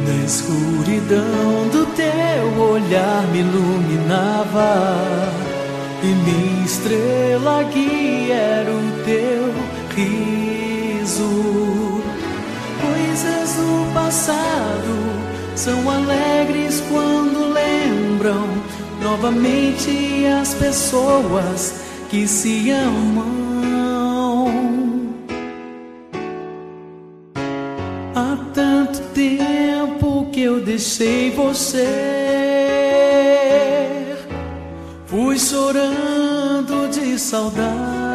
Na escuridão do teu olhar me iluminava, e minha estrela guia era o teu riso. Coisas do passado são alegres quando lembram novamente as pessoas que se amam. Há tanto tempo que eu deixei você, fui chorando de saudade.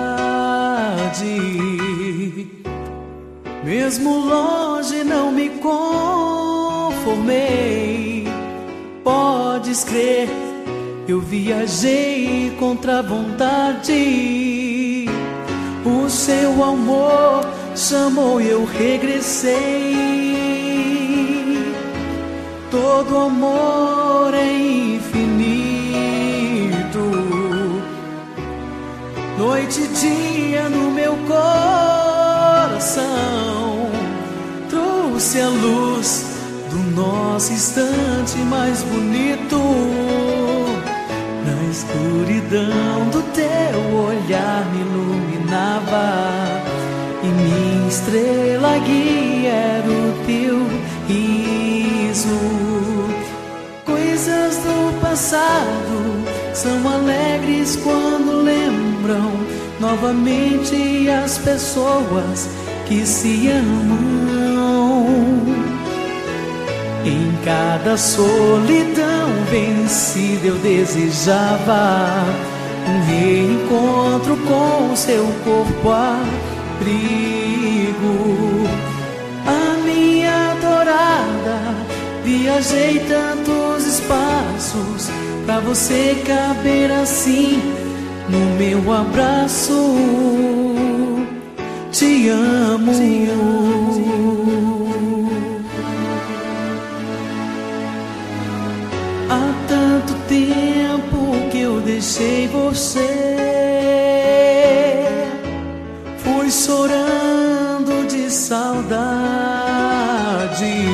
Mesmo longe não me conformei. Podes crer, eu viajei contra a vontade. O seu amor chamou e eu regressei. Todo amor é infinito, noite e dia no meu coração. Trouxe a luz do nosso instante mais bonito. Na escuridão do teu olhar me iluminava, e minha estrela guia era o teu riso. Coisas do passado são alegres quando lembram novamente as pessoas que se amam. Em cada solidão vencida eu desejava um reencontro com seu corpo abrigo. A minha adorada, viajei tantos espaços pra você caber assim no meu abraço. Te amo, te amo. Há tanto tempo que eu deixei você, fui chorando de saudade.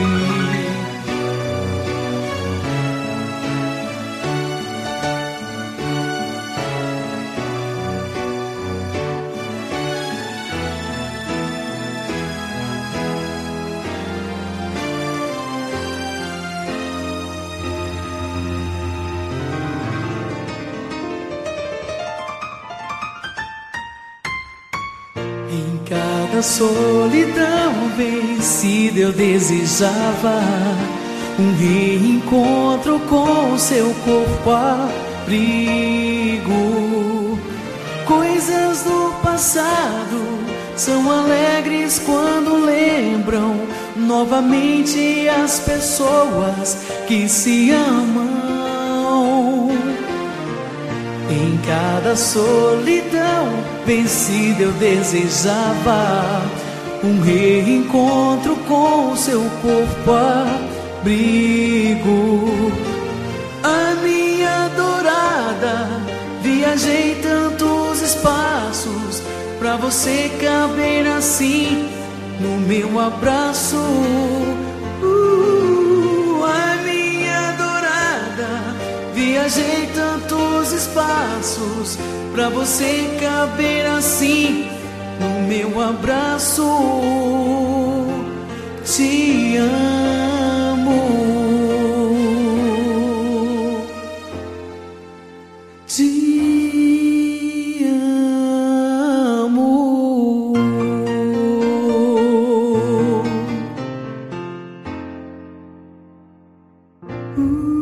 Em cada solidão vencida eu desejava um reencontro com seu corpo abrigo. Coisas do passado são alegres quando lembram novamente as pessoas que se amam. Em cada solidão vencida eu desejava um reencontro com seu corpo abrigo. A minha adorada, viajei tantos espaços pra você caber assim no meu abraço. A minha adorada, viajei tantos espaços pra você caber assim no meu abraço. Te amo, te amo.